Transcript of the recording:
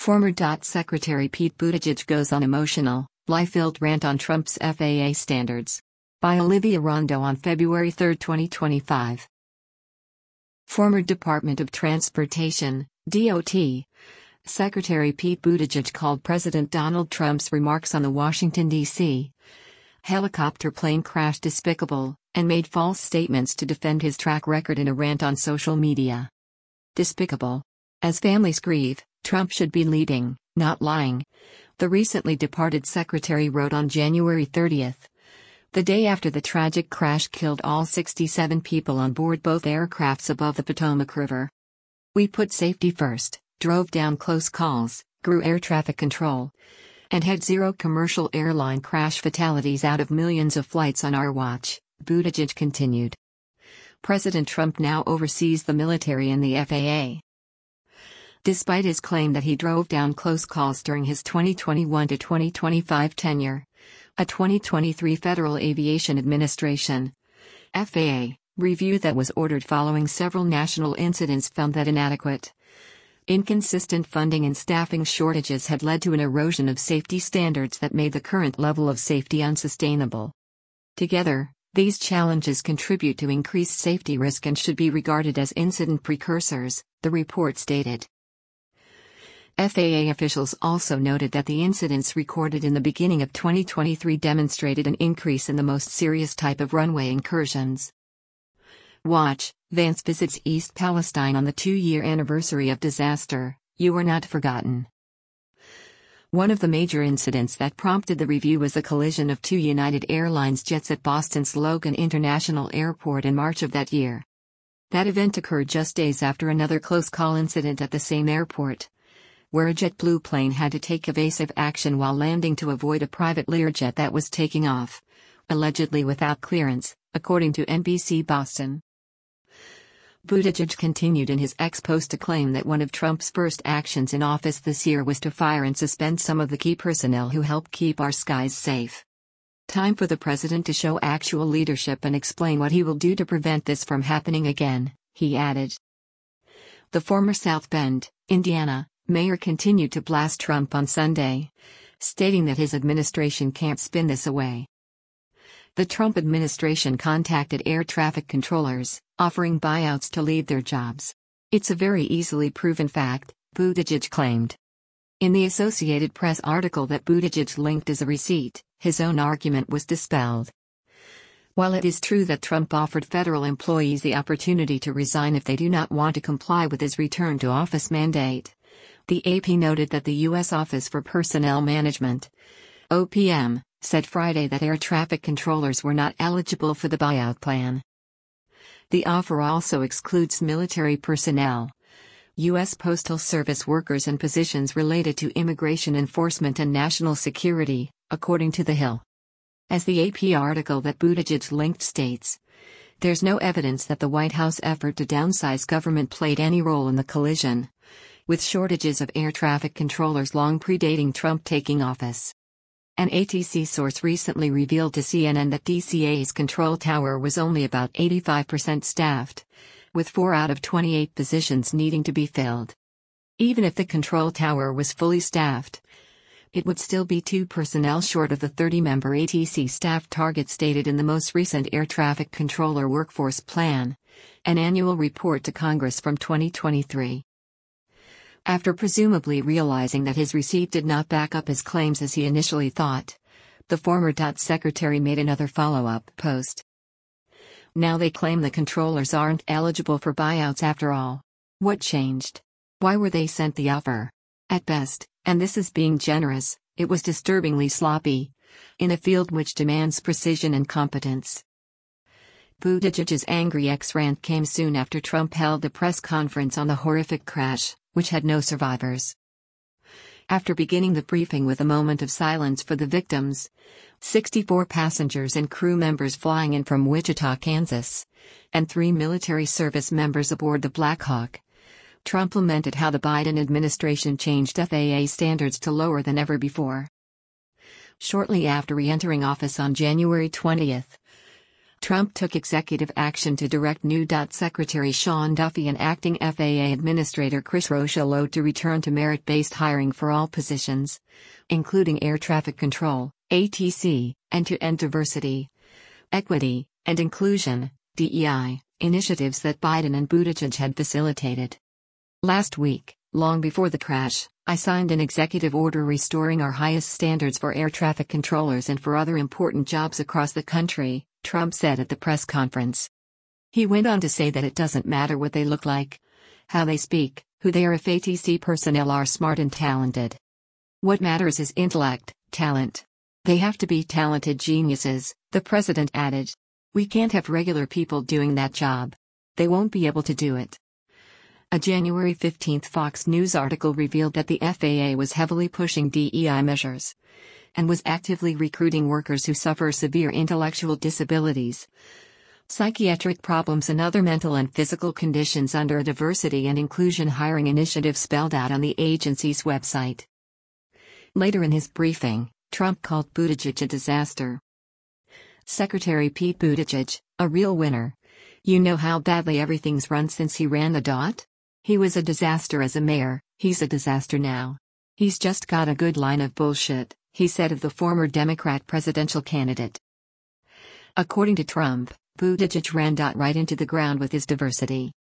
Former Secretary Pete Buttigieg goes on emotional, life-filled rant on Trump's FAA standards. By Olivia Rondo on February 3, 2025. Former Department of Transportation, DOT, Secretary Pete Buttigieg called President Donald Trump's remarks on the Washington, D.C. helicopter plane crash despicable, and made false statements to defend his track record in a rant on social media. Despicable. As families grieve, Trump should be leading, not lying, the recently departed secretary wrote on January 30, the day after the tragic crash killed all 67 people on board both aircrafts above the Potomac River. We put safety first, drove down close calls, grew air traffic control, and had zero commercial airline crash fatalities out of millions of flights on our watch, Buttigieg continued. President Trump now oversees the military and the FAA. Despite his claim that he drove down close calls during his 2021 to 2025 tenure, a 2023 Federal Aviation Administration (FAA) review that was ordered following several national incidents found that inadequate, inconsistent funding and staffing shortages had led to an erosion of safety standards that made the current level of safety unsustainable. Together, these challenges contribute to increased safety risk and should be regarded as incident precursors, the report stated. FAA officials also noted that the incidents recorded in the beginning of 2023 demonstrated an increase in the most serious type of runway incursions. Watch, Vance visits East Palestine on the 2-year anniversary of disaster, You Are Not Forgotten. One of the major incidents that prompted the review was the collision of 2 United Airlines jets at Boston's Logan International Airport in March of that year. That event occurred just days after another close-call incident at the same airport, where a JetBlue plane had to take evasive action while landing to avoid a private Learjet that was taking off, allegedly without clearance, according to NBC Boston. Buttigieg continued in his ex post to claim that one of Trump's first actions in office this year was to fire and suspend some of the key personnel who help keep our skies safe. Time for the president to show actual leadership and explain what he will do to prevent this from happening again, he added. The former South Bend, Indiana, mayor continued to blast Trump on Sunday, stating that his administration can't spin this away. The Trump administration contacted air traffic controllers, offering buyouts to leave their jobs. It's a very easily proven fact, Buttigieg claimed. In the Associated Press article that Buttigieg linked as a receipt, his own argument was dispelled. While it is true that Trump offered federal employees the opportunity to resign if they do not want to comply with his return to office mandate, the AP noted that the U.S. Office for Personnel Management, OPM, said Friday that air traffic controllers were not eligible for the buyout plan. The offer also excludes military personnel, U.S. Postal Service workers and positions related to immigration enforcement and national security, according to The Hill. As the AP article that Buttigieg linked states, there's no evidence that the White House effort to downsize government played any role in the collision, with shortages of air traffic controllers long predating Trump taking office. An ATC source recently revealed to CNN that DCA's control tower was only about 85% staffed, with 4 out of 28 positions needing to be filled. Even if the control tower was fully staffed, it would still be 2 personnel short of the 30-member ATC staff target stated in the most recent Air Traffic Controller Workforce Plan, an annual report to Congress from 2023. After presumably realizing that his receipt did not back up his claims as he initially thought, the former secretary made another follow-up post. Now they claim the controllers aren't eligible for buyouts after all. What changed? Why were they sent the offer? At best, and this is being generous, it was disturbingly sloppy, in a field which demands precision and competence. Buttigieg's angry ex-rant came soon after Trump held a press conference on the horrific crash, which had no survivors. After beginning the briefing with a moment of silence for the victims, 64 passengers and crew members flying in from Wichita, Kansas, and 3 military service members aboard the Black Hawk, Trump lamented how the Biden administration changed FAA standards to lower than ever before. Shortly after re-entering office on January 20, Trump took executive action to direct new Secretary Sean Duffy and acting FAA Administrator Chris Rocheleau to return to merit-based hiring for all positions, including air traffic control, ATC, and to end diversity, equity, and inclusion, DEI, initiatives that Biden and Buttigieg had facilitated. Last week, long before the crash, I signed an executive order restoring our highest standards for air traffic controllers and for other important jobs across the country, Trump said at the press conference. He went on to say that it doesn't matter what they look like, how they speak, who they are if ATC personnel are smart and talented. What matters is intellect, talent. They have to be talented geniuses, the president added. We can't have regular people doing that job. They won't be able to do it. A January 15 Fox News article revealed that the FAA was heavily pushing DEI measures and was actively recruiting workers who suffer severe intellectual disabilities, psychiatric problems, and other mental and physical conditions under a diversity and inclusion hiring initiative spelled out on the agency's website. Later in his briefing, Trump called Buttigieg a disaster. Secretary Pete Buttigieg, a real winner. You know how badly everything's run since he ran the DOT? He was a disaster as a mayor, he's a disaster now. He's just got a good line of bullshit, he said of the former Democrat presidential candidate. According to Trump, Buttigieg ran right into the ground with his diversity.